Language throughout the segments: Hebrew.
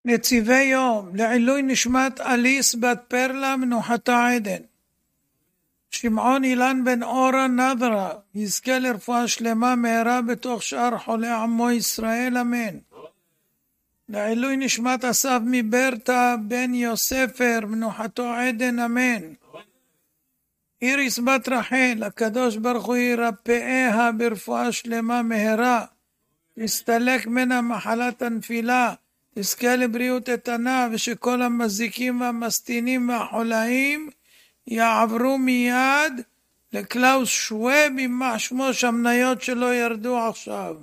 נציבי יום, לעילוי נשמת אליס בת פרלה מנוחתה עדן. שמעון אילן בן אורה נדרה, יזכה לרפואה שלמה מהרה בתוך שאר חולי עמו ישראל, אמן. לעילוי נשמת אסף מברטה בן יוספר, מנוחתו עדן, אמן. איריס בת רחל, הקדוש ברוך הוא ירפאיה ברפואה שלמה מהרה, תסתלק ממנה מחלת הנפילה, תזכה לבריאות איתנה, ושכל המזיקים והמסטינים והחולאים יעברו מיד לקלאוס שוואב, יימח שמו שהמניות שלו ירדו עכשיו.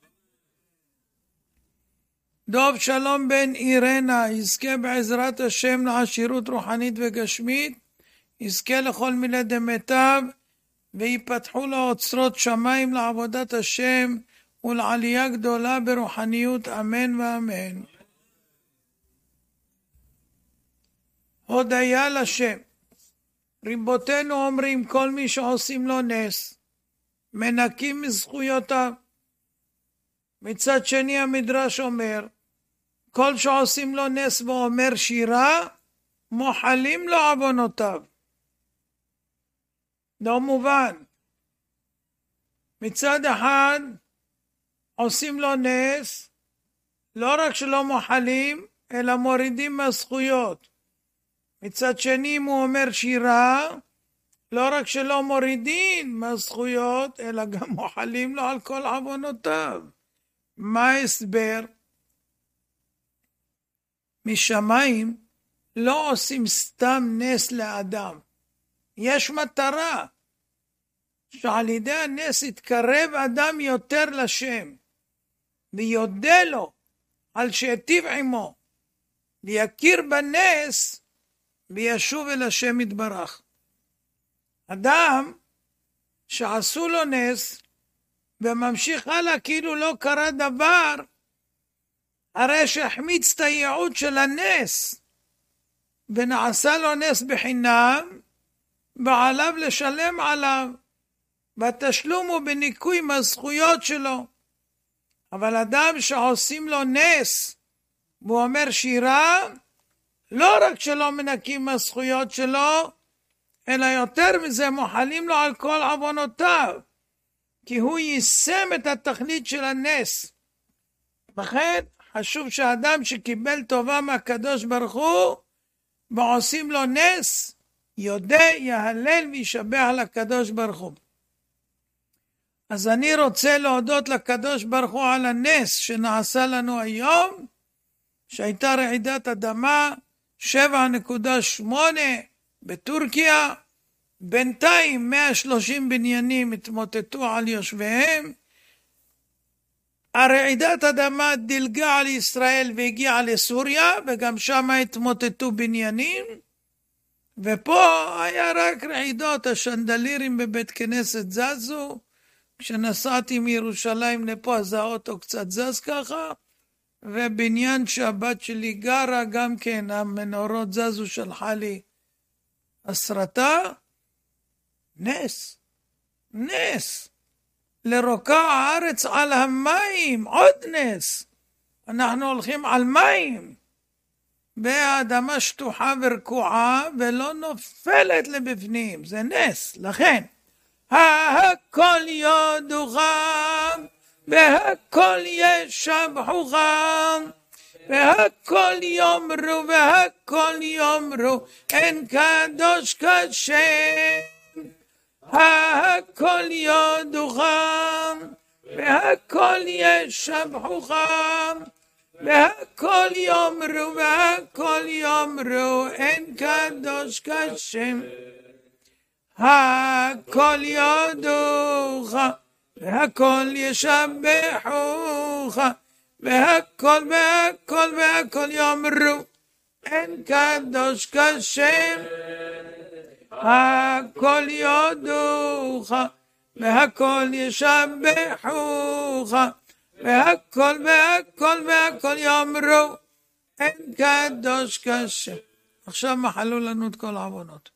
דוב שלום בן אירנה, יזכה בעזרת השם לעשירות רוחנית וגשמית, יזכה לכל מילי דמיטב, ויפתחו לו אוצרות שמיים לעבודת השם ולעלייה גדולה ברוחניות, אמן ואמן. הודיה לשם. רבותינו אומרים, כל מי שעושים לו נס מנקים מזכויותיו. מצד שני המדרש אומר, כל שעושים לו נס ואומר שירה, מוחלים לו עוונותיו. לא מובן. מצד אחד עושים לו נס, לא רק שלא מוחלים, אלא מורידים מהזכויות. מצד שני, אם הוא אומר שירה, לא רק שלא מורידים מהזכויות, אלא גם מוחלים לו על כל עוונותיו. מה ההסבר? משמיים לא עושים סתם נס לאדם. יש מטרה, שעל ידי הנס יתקרב אדם יותר לשם, ויודה לו על שהטיב עמו, ויכיר בנס, וישוב אל השם יתברך. אדם שעשו לו נס, וממשיך הלאה כאילו לא קרה דבר, הרי שהחמיץ את הייעוד של הנס, ונעשה לו נס בחינם, ועליו לשלם עליו, והתשלום הוא בניקוי מהזכויות שלו. אבל אדם שעושים לו נס, והוא אומר שירה, לא רק שלא מנקים מהזכויות שלו, אלא יותר מזה מוחלים לו על כל עוונותיו, כי הוא יישם את התכלית של הנס. לכן חשוב שאדם שקיבל טובה מהקדוש ברוך הוא, ועושים לו נס, יודע, יהלל וישבח לקדוש ברוך הוא. אז אני רוצה להודות לקדוש ברוך הוא על הנס שנעשה לנו היום, שהייתה רעידת אדמה 7.8 בטורקיה, בינתיים 130 בניינים התמוטטו על יושביהם, הרעידת אדמה דילגה על ישראל והגיעה לסוריה, וגם שם התמוטטו בניינים, ופה היה רק רעידות, השנדלירים בבית כנסת זזו, כשנסעתי מירושלים לפה אז האוטו קצת זז ככה, ובניין שהבת שלי גרה גם כן, המנורות זזו, שלחה לי הסרטה. נס, נס. לרוקע הארץ על המים, עוד נס. אנחנו הולכים על מים, והאדמה שטוחה ורקועה ולא נופלת לבפנים, זה נס. לכן הכל יודוך והכל ישבחוך והכל יאמרו והכל יאמרו אין קדוש כשם. הכל יודוך והכל ישבחוך והכל יאמרו והכל יאמרו אין קדוש כשם. הכל יודוך והכל ישבחוך והכל והכל והכל יאמרו אין קדוש כשם. הכל יודוך והכל ישבחוך והכל והכל והכל יאמרו אין קדוש כשם. עכשיו מחלו לנו את כל העוונות.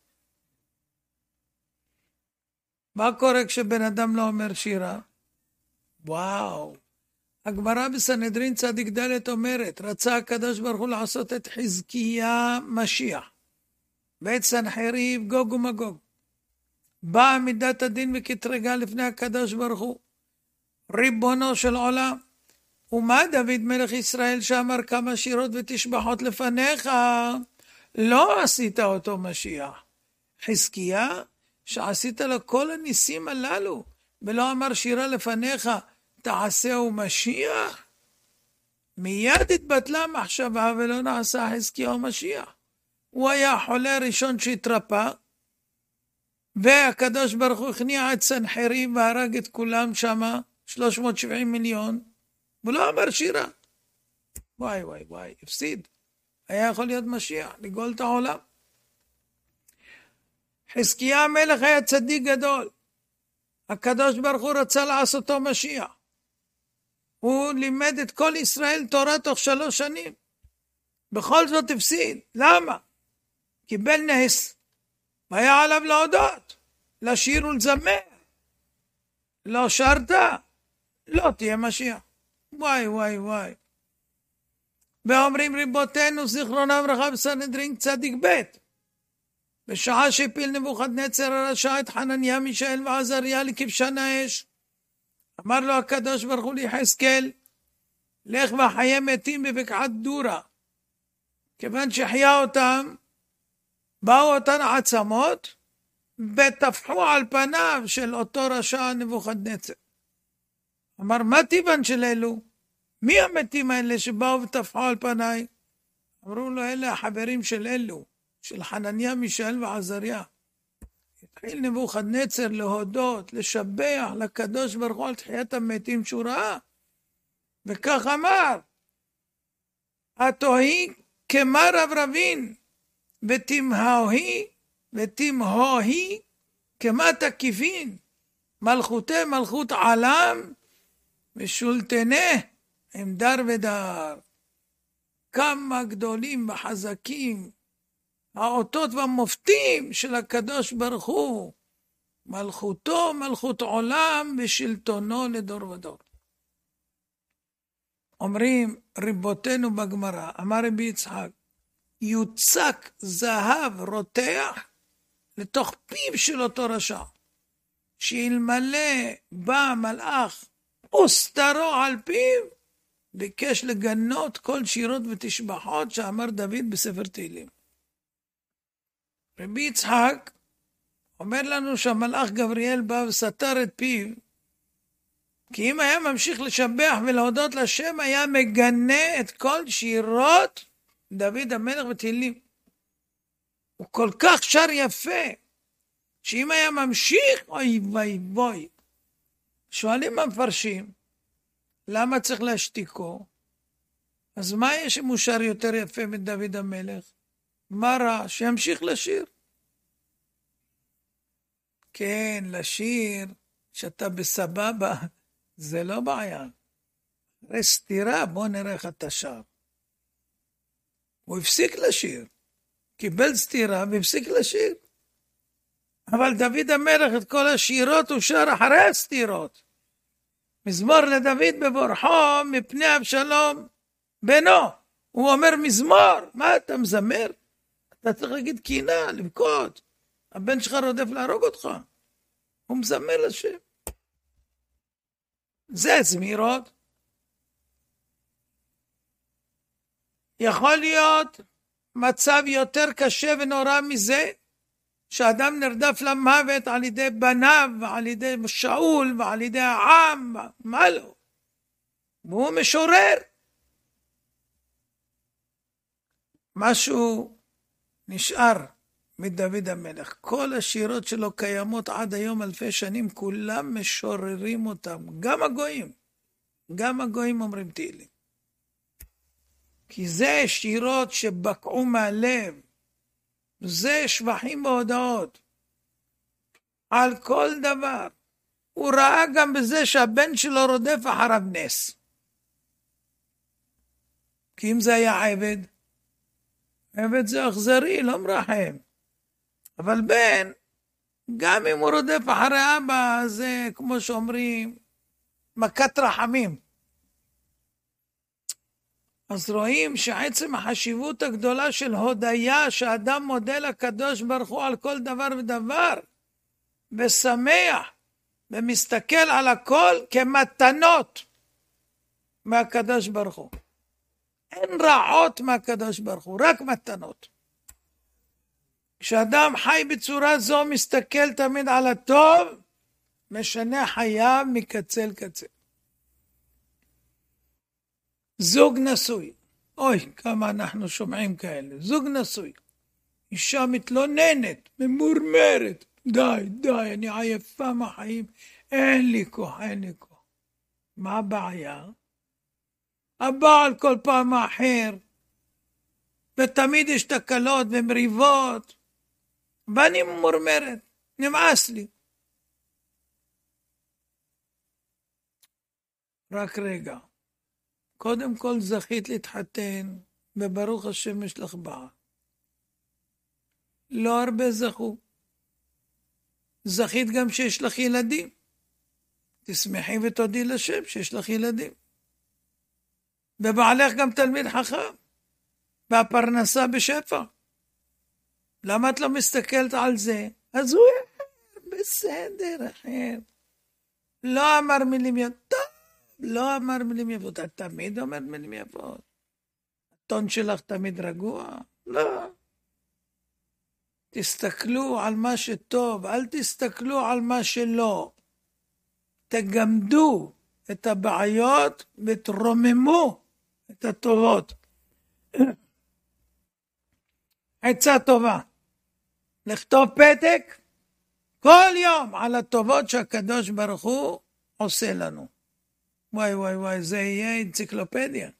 מה קורה כשבן אדם לא אומר שירה? וואו, הגמרא בסנהדרין צדיק ד' אומרת, רצה הקדוש ברוך הוא לעשות את חזקיה משיח, ואת סנחריב גוג ומגוג. באה מידת הדין וקטרגה לפני הקדוש ברוך הוא, ריבונו של עולם. ומה דוד מלך ישראל שאמר כמה שירות ותשבחות לפניך, לא עשית אותו משיח. חזקיה שעשית לו כל הניסים הללו, ולא אמר שירה לפניך, תעשהו משיח? מיד התבטלה מחשבה ולא נעשה חזקיהו משיח. הוא היה החולה הראשון שהתרפא, והקדוש ברוך הוא הכניע את סנחריב והרג את כולם שמה, 370 מיליון, ולא אמר שירה. וואי וואי וואי, הפסיד. היה יכול להיות משיח, לגאול את העולם. חזקיה המלך היה צדיק גדול. הקדוש ברוך הוא רצה לעשותו משיח. הוא לימד את כל ישראל תורה תוך 3 שנים. בכל זאת הפסיד. למה? קיבל נס. והיה עליו להודות, לשיר ולזמר. לא שרת, לא תהיה משיח. וואי וואי וואי. ואומרים רבותינו זיכרונם לברכה בסנהדרין צדיק ב', בשעה שהפיל נבוכדנצר הרשע את חנניה מישאל ועזריה לכבשן האש, אמר לו הקדוש ברוך הוא ליחזקאל, לך וחיי מתים בבקעת דורה. כיוון שחיה אותם, באו אותן עצמות וטפחו על פניו של אותו רשע נבוכדנצר. אמר, מה טיבן של אלו? מי המתים האלה שבאו וטפחו על פניי? אמרו לו, אלה החברים של אלו, של חנניה, מישאל ועזריה. התחיל נבוכדנצר להודות, לשבח לקדוש ברוך הוא על תחיית המתים שהוא ראה. וכך אמר, התוהי כמה רברבין, ותמהוהי כמה תקיפין, מלכותי מלכות עולם, ושולטנה עם דר ודר. כמה גדולים וחזקים האותות והמופתים של הקדוש ברוך הוא, מלכותו מלכות עולם ושלטונו לדור ודור. אומרים רבותינו בגמרא, אמר רבי יצחק, יוצק זהב רותח לתוך פיו של אותו רשע, שאלמלא בא מלאך וסתרו על פיו, ביקש לגנות כל שירות ותשבחות שאמר דוד בספר תהילים. רבי יצחק אומר לנו שהמלאך גבריאל בא וסתר את פיו, כי אם היה ממשיך לשבח ולהודות לשם, היה מגנה את כל שירות דוד המלך בתהילים. הוא כל כך שר יפה, שאם היה ממשיך, אוי ווי ווי. שואלים המפרשים, למה צריך להשתיקו? אז מה יש אם הוא שר יותר יפה מדוד המלך? מה רע? שימשיך לשיר. כן, לשיר, שאתה בסבבה, זה לא בעיה. אחרי סתירה, בוא נראה איך אתה שר. הוא הפסיק לשיר. קיבל סתירה והפסיק לשיר. אבל דוד המלך את כל השירות הוא שר אחרי הסתירות. מזמור לדוד בבורחו מפני אבשלום בנו. הוא אומר מזמור. מה אתה מזמר? אתה צריך להגיד קינה, לבכות. הבן שלך רודף להרוג אותך. הוא מזמר לשם. זה זמירות. יכול להיות מצב יותר קשה ונורא מזה, שאדם נרדף למוות על ידי בניו, ועל ידי שאול, ועל ידי העם, מה לא? והוא משורר. משהו נשאר מדוד המלך. כל השירות שלו קיימות עד היום 1000 שנים, כולם משוררים אותם. גם הגויים אומרים תהילים. כי זה שירות שבקעו מהלב. זה שבחים בהודעות. על כל דבר. הוא ראה גם בזה שהבן שלו רודף אחריו נס. כי אם זה היה עבד, עבד זה אכזרי, לא מרחם. אבל בן, גם אם הוא רודף אחרי אבא, זה כמו שאומרים, מכת רחמים. אז רואים שעצם החשיבות הגדולה של הודיה, שאדם מודה לקדוש ברוך הוא על כל דבר ודבר, ושמח, ומסתכל על הכל כמתנות מהקדוש ברוך הוא. אין רעות מהקדוש ברוך הוא, רק מתנות. כשאדם חי בצורה זו, מסתכל תמיד על הטוב, משנה חייו מקצה לקצה. זוג נשוי, אוי, כמה אנחנו שומעים כאלה, זוג נשוי, אישה מתלוננת, ממורמרת, די, אני עייפה מהחיים, אין לי כוח. מה הבעיה? הבעל כל פעם אחר, ותמיד יש תקלות ומריבות, ואני ממורמרת, נמאס לי. רק רגע, קודם כל זכית להתחתן, וברוך השם יש לך בעל. לא הרבה זכו. זכית גם שיש לך ילדים. תשמחי ותודי לשם שיש לך ילדים. ובעלך גם תלמיד חכם, והפרנסה בשפע. למה את לא מסתכלת על זה? אז הוא בסדר, אחר. לא אמר מילים יפות. לא אמר מילים יפות. את תמיד אומרת מילים יפות. הטון שלך תמיד רגוע? לא. תסתכלו על מה שטוב, אל תסתכלו על מה שלא. תגמדו את הבעיות ותרוממו את הטובות. עצה טובה, לכתוב פתק כל יום על הטובות שהקדוש ברוך הוא עושה לנו. וואי, זה יהיה אנציקלופדיה.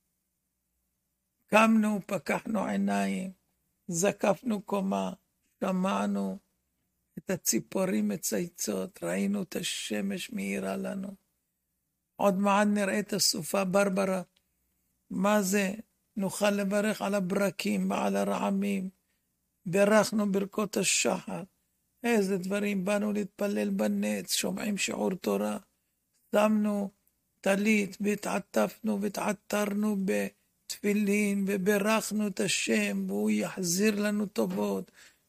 קמנו, פקחנו עיניים, זקפנו קומה, שמענו את הציפורים מצייצות, ראינו את השמש מאירה לנו. עוד מעט נראה את הסופה ברברה. מה זה? נוכל לברך על הברקים ועל הרעמים. ברכנו ברכות השחר. איזה דברים, באנו להתפלל בנץ, שומעים שיעור תורה. שמנו טלית והתעטפנו והתעטרנו בתפילין וברכנו את השם והוא יחזיר לנו טובות.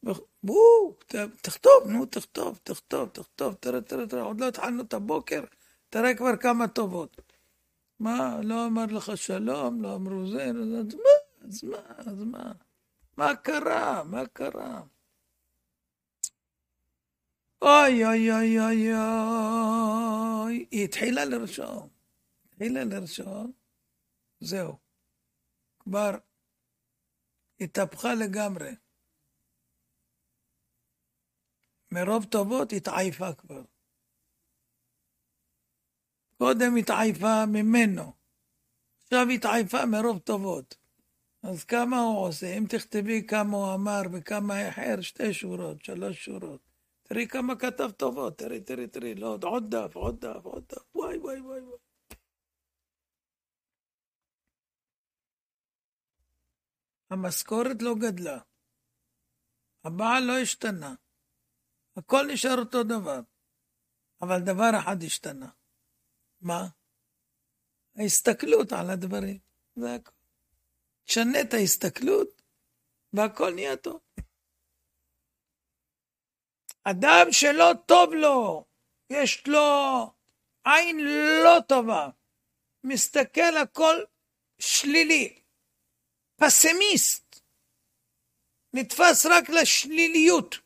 תכתוב, תראה, עוד לא התחלנו את הבוקר, תראה כבר כמה טובות. מה, לא אמר לך שלום, לא אמרו זה, אז מה? מה קרה? אוי, היא התחילה לרשום, זהו, כבר התהפכה לגמרי. מרוב טובות התעייפה כבר. קודם התעייפה ממנו, עכשיו התעייפה מרוב טובות. אז כמה הוא עושה? אם תכתבי כמה הוא אמר וכמה אחר, 2 שורות, 3 שורות. תראי כמה כתב טובות, תראי, לא, עוד דף, וואי. המשכורת לא גדלה, הבעל לא השתנה, הכל נשאר אותו דבר, אבל דבר אחד השתנה. מה? ההסתכלות על הדברים, זה הכל. תשנה את ההסתכלות, והכל נהיה טוב. אדם שלא טוב לו, יש לו עין לא טובה, מסתכל הכל שלילי, פסימיסט, נתפס רק לשליליות.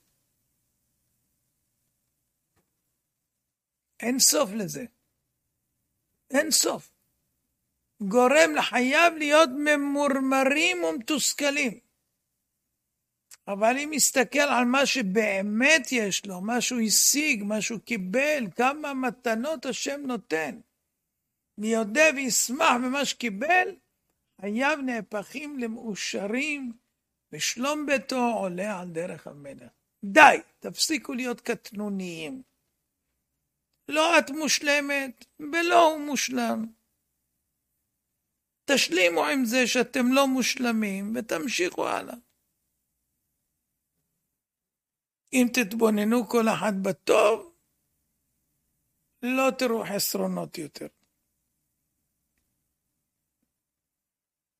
אין סוף לזה. אין סוף. גורם לחייו להיות ממורמרים ומתוסכלים. אבל אם מסתכל על מה שבאמת יש לו, מה שהוא השיג, מה שהוא קיבל, כמה מתנות השם נותן, ויודע וישמח במה שקיבל, חייו נהפכים למאושרים, ושלום ביתו עולה על דרך המלך. די, תפסיקו להיות קטנוניים. לא את מושלמת, ולא הוא מושלם. תשלימו עם זה שאתם לא מושלמים, ותמשיכו הלאה. אם תתבוננו כל אחד בטוב, לא תראו חסרונות יותר.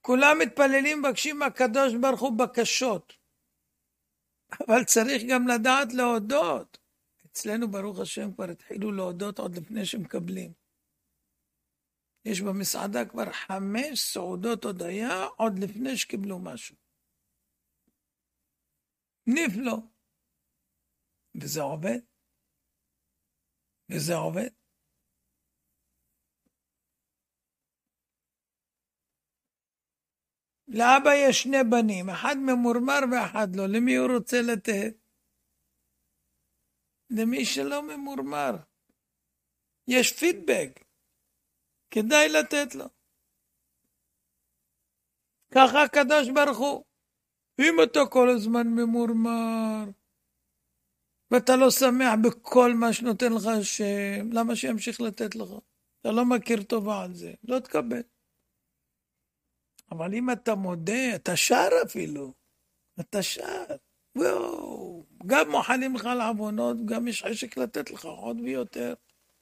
כולם מתפללים, מבקשים מהקדוש ברוך הוא בקשות. אבל צריך גם לדעת להודות. אצלנו ברוך השם כבר התחילו להודות עוד לפני שמקבלים. יש במסעדה כבר 5 סעודות הודיה עוד לפני שקיבלו משהו. נפלא. וזה עובד. וזה עובד. לאבא יש 2 בנים, אחד ממורמר ואחד לא. למי הוא רוצה לתת? למי שלא ממורמר. יש פידבק. כדאי לתת לו. ככה הקדוש ברוך הוא. אם אתה כל הזמן ממורמר, ואתה לא שמח בכל מה שנותן לך השם, למה שימשיך לתת לך? אתה לא מכיר טובה על זה, לא תקבל. אבל אם אתה מודה, אתה שר אפילו, אתה שר, וואו, גם מוחלים לך על עוונות, גם יש חשק לתת לך עוד ויותר.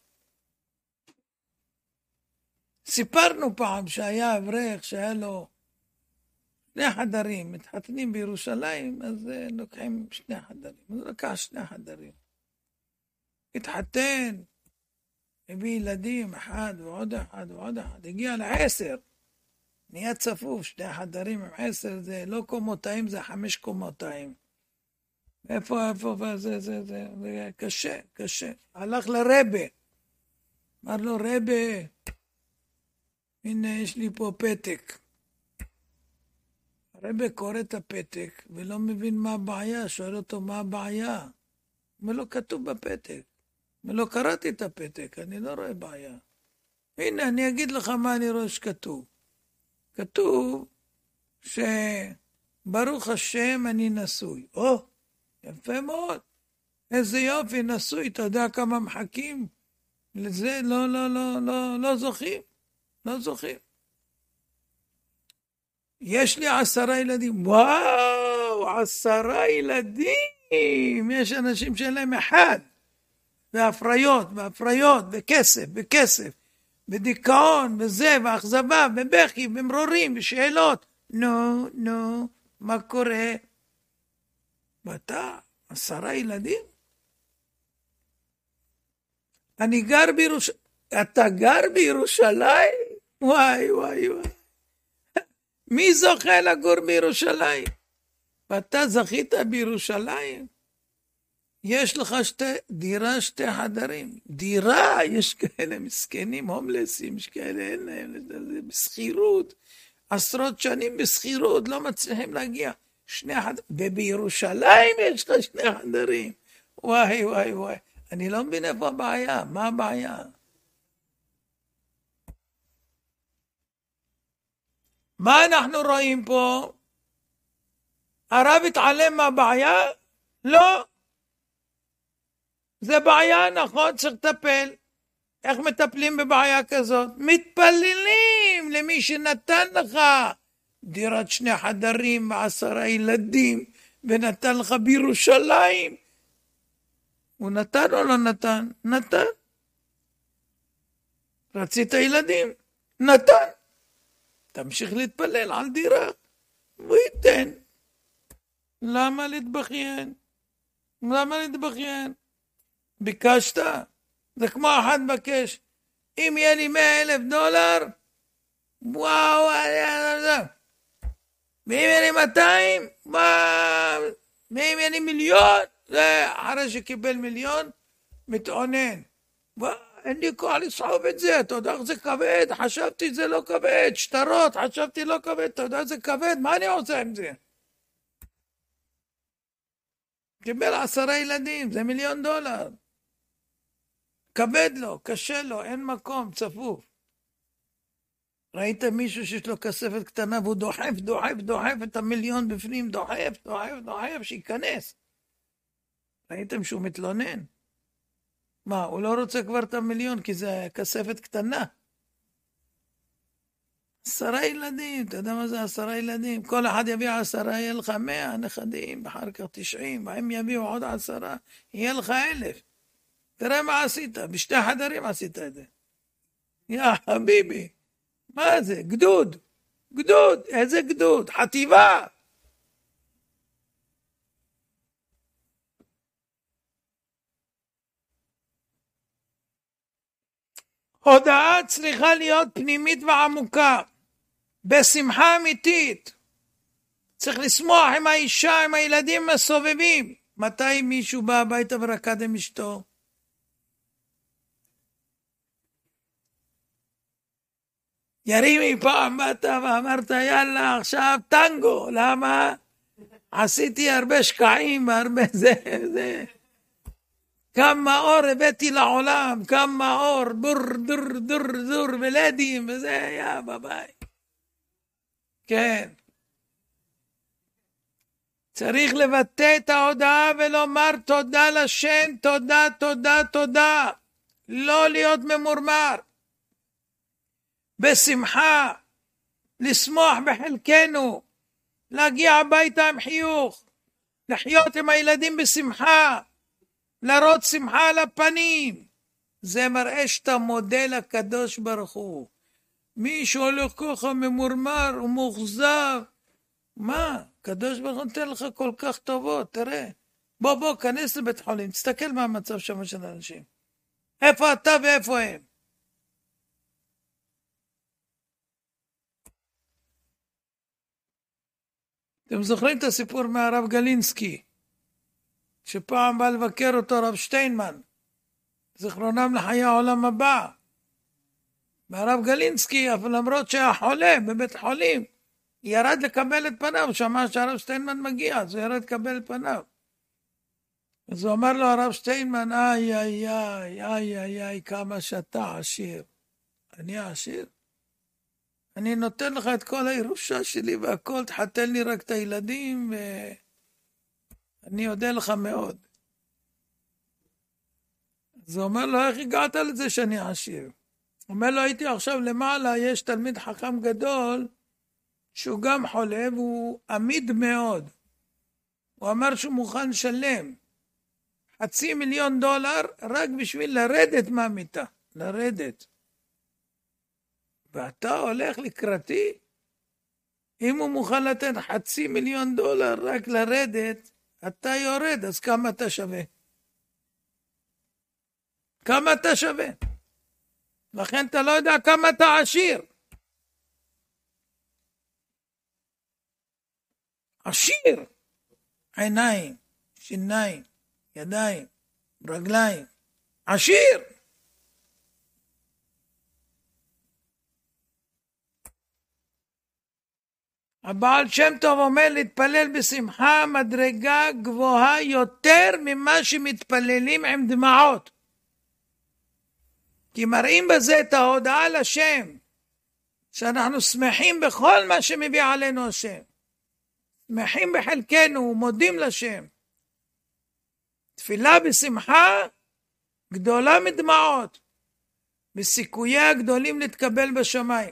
סיפרנו פעם שהיה אברך שהיה לו 2 חדרים, מתחתנים בירושלים, אז לוקחים 2 חדרים. הוא לקח 2 חדרים. התחתן, הביא ילדים, אחד ועוד אחד ועוד אחד. הגיע ל10. נהיה צפוף, 2 חדרים עם 10, זה לא קומותיים, זה 5 קומותיים. איפה, זה קשה, קשה. הלך לרבה. אמר לו, רבה, הנה יש לי פה פתק. הרבה קורא את הפתק ולא מבין מה הבעיה, שואל אותו מה הבעיה. אומר לו, כתוב בפתק. אומר לו, קראתי את הפתק, אני לא רואה בעיה. הנה, אני אגיד לך מה אני רואה שכתוב. כתוב שברוך השם אני נשוי. יפה מאוד. איזה יופי, נשוי, אתה יודע כמה מחכים? לזה לא זוכים. לא זוכים. יש לי 10 ילדים. וואו, 10 ילדים. יש אנשים שאין להם 1. והפריות, וכסף, ודיכאון, וזה, ואכזבה, ובכי, ומרורים, ושאלות. נו, מה קורה? ואתה, 10 ילדים? אני גר בירושלים. אתה גר בירושלים? וואי. מי זוכה לגור בירושלים? ואתה זכית בירושלים? יש לך דירה 2 חדרים. דירה, יש כאלה מסכנים, הומלסים, יש כאלה, אין להם, בסחירות. 10 שנים בסחירות, לא מצליחים להגיע. 2 חדרים. ובירושלים יש לך 2 חדרים. וואי. אני לא מבין איפה הבעיה. מה הבעיה? מה אנחנו רואים פה? הרב התעלם מהבעיה? לא. זה בעיה, נכון, צריך לטפל. איך מטפלים בבעיה כזאת? מתפללים למי שנתן לך דירת 2 חדרים ו10 ילדים, ונתן לך בירושלים. הוא נתן או לא נתן? נתן. רצית ילדים? נתן. תמשיך להתפלל על דירה, הוא ייתן. למה להתבכיין? ביקשת? זה כמו אחד מבקש, אם יהיה לי $100,000, וואו, ואם יהיה לי 200, ואם יהיה לי 1,000,000, אחרי שקיבל 1,000,000, מתעונן. אין לי כוח לסחוב את זה, אתה יודע איך זה כבד, חשבתי זה לא כבד, שטרות, חשבתי לא כבד, אתה יודע זה כבד, מה אני עושה עם זה? קיבל 10 ילדים, זה $1,000,000. כבד לו, קשה לו, אין מקום, צפוף. ראית מישהו שיש לו כספת קטנה והוא דוחף את $1,000,000 בפנים, דוחף, שיכנס. ראיתם שהוא מתלונן? מה, הוא לא רוצה כבר את $1,000,000 כי זה כספת קטנה. 10 ילדים, אתה יודע מה זה 10 ילדים? כל אחד יביא 10, יהיה לך 100 נכדים, אחר כך 90, והם יביאו עוד 10, יהיה לך 1,000. תראה מה עשית, ב2 חדרים עשית את זה. יא חביבי, מה זה? גדוד. גדוד, איזה גדוד? חטיבה. הודעה צריכה להיות פנימית ועמוקה, בשמחה אמיתית. צריך לשמוח עם האישה, עם הילדים הסובבים. מתי מישהו בא הביתה ורקד עם אשתו? ירימי, פעם באת ואמרת יאללה עכשיו טנגו, למה? עשיתי הרבה שקעים והרבה זה. כמה אור הבאתי לעולם, כמה אור, דור ולדים וזה היה בבית. כן. צריך לבטא את ההודעה ולומר תודה לשם, תודה, תודה, תודה. לא להיות ממורמר. בשמחה, לשמוח בחלקנו, להגיע הביתה עם חיוך, לחיות עם הילדים בשמחה, להראות שמחה על הפנים. זה מראה שאתה מודה לקדוש ברוך הוא. מי שהולך ככה ממורמר ומוחזב, מה? קדוש ברוך הוא נותן לך כל כך טובות, תראה. בוא, כנס לבית חולים, תסתכל מה המצב שם של אנשים. איפה אתה ואיפה הם? אתם זוכרים את הסיפור מהרב גלינסקי, שפעם בא לבקר אותו רב שטיינמן, זכרונם לחיי העולם הבא. והרב גלינסקי, אבל למרות שהיה חולה בבית חולים, ירד לקבל את פניו, שמע שהרב שטיינמן מגיע, אז הוא ירד לקבל את פניו. אז הוא אמר לו הרב שטיינמן, איי, כמה שאתה עשיר. אני עשיר? אני נותן לך את כל הירושה שלי והכל, תחתן לי רק את הילדים ואני אודה לך מאוד. אז הוא אומר לו, איך הגעת לזה שאני עשיר? הוא אומר לו, הייתי עכשיו למעלה, יש תלמיד חכם גדול, שהוא גם חולה והוא עמיד מאוד. הוא אמר שהוא מוכן לשלם $500,000 רק בשביל לרדת מהמיטה, לרדת. ואתה הולך לקראתי? אם הוא מוכן לתת $500,000 רק לרדת, אתה יורד, אז כמה אתה שווה? כמה אתה שווה? לכן אתה לא יודע כמה אתה עשיר. עשיר. עיניים, שיניים, ידיים, רגליים. עשיר. הבעל שם טוב אומר להתפלל בשמחה מדרגה גבוהה יותר ממה שמתפללים עם דמעות. כי מראים בזה את ההודעה לשם, שאנחנו שמחים בכל מה שמביא עלינו השם. שמחים בחלקנו ומודים לשם. תפילה בשמחה גדולה מדמעות, בסיכוייה הגדולים להתקבל בשמיים.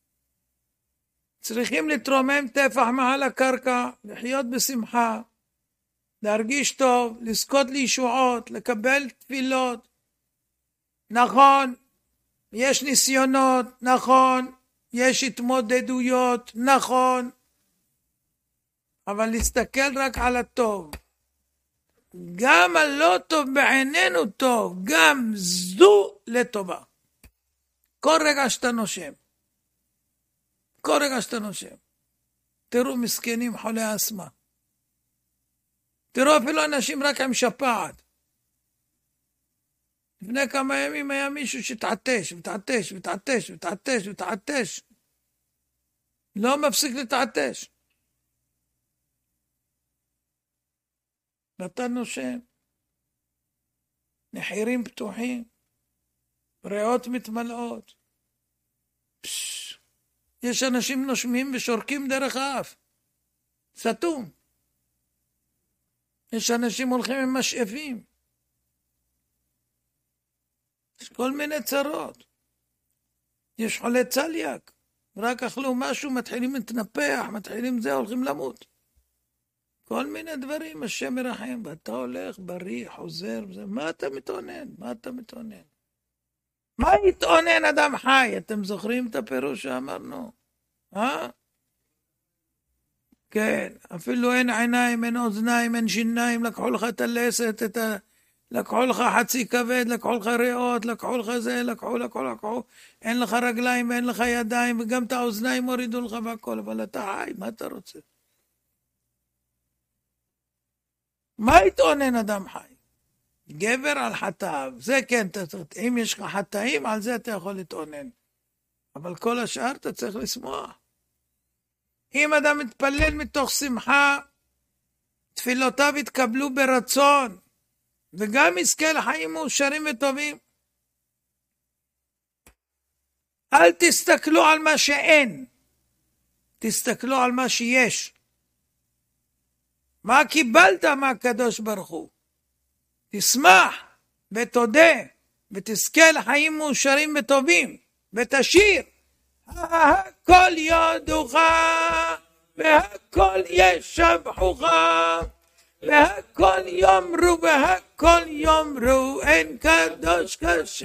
צריכים לתרומם טפח מעל הקרקע, לחיות בשמחה, להרגיש טוב, לזכות לישועות, לקבל תפילות. נכון, יש ניסיונות, נכון, יש התמודדויות, נכון, אבל להסתכל רק על הטוב. גם הלא טוב בעינינו טוב, גם זו לטובה. כל רגע שאתה נושם. כל רגע שאתה נושם. תראו מסכנים חולי אסמה. תראו אפילו אנשים רק עם שפעת. לפני כמה ימים היה מישהו שתעטש. לא מפסיק לתעטש. ואתה נושם. נחירים פתוחים. ריאות מתמלאות. יש אנשים נושמים ושורקים דרך האף. סתום. יש אנשים הולכים עם משאפים. יש כל מיני צרות. יש חולי צליאק. רק אכלו משהו, מתחילים להתנפח, מתחילים זה, הולכים למות. כל מיני דברים, השם מרחם. ואתה הולך בריא, חוזר, וזה. מה אתה מתעונן? מה יתעונן אדם חי? אתם זוכרים את הפירוש שאמרנו? כן, אפילו אין עיניים, אין אוזניים, אין שיניים, לקחו לך את הלסת, לקחו לך חצי כבד, לקחו לך ריאות, לקחו לך זה, לקחו, אין לך רגליים ואין לך ידיים, וגם את האוזניים הורידו לך והכל, אבל אתה חי, מה אתה רוצה? מה יתעונן אדם חי? גבר על חטאיו, זה כן, אם יש לך חטאים, על זה אתה יכול להתעונן. אבל כל השאר אתה צריך לשמוח. אם אדם מתפלל מתוך שמחה, תפילותיו יתקבלו ברצון, וגם יזכה לחיים מאושרים וטובים. אל תסתכלו על מה שאין, תסתכלו על מה שיש. מה קיבלת מהקדוש ברוך הוא? תשמח ותודה ותזכה לחיים מאושרים וטובים, ותשיר הכל יודוך והכל ישבחוך והכל יאמרו והכל יאמרו אין קדוש כשם.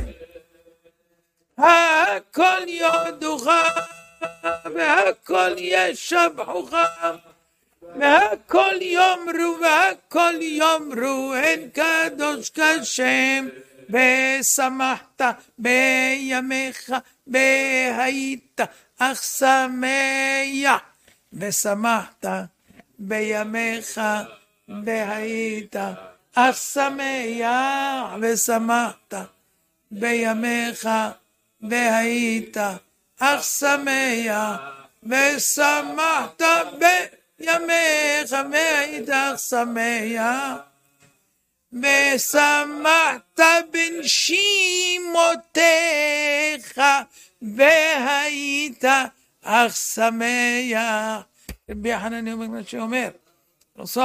הכל יודוך והכל ישבחוך והכל יאמרו והכל יאמרו אין קדוש כשם. ושמחת בימיך והיית אך שמח. ושמחת בימיך והיית אך שמח. ושמחת בימיך והיית אך שמח. ושמחת בימיך והיית אך שמח. ושמחת בנשימותיך והיית אך שמח. רבי יוחנן אומר,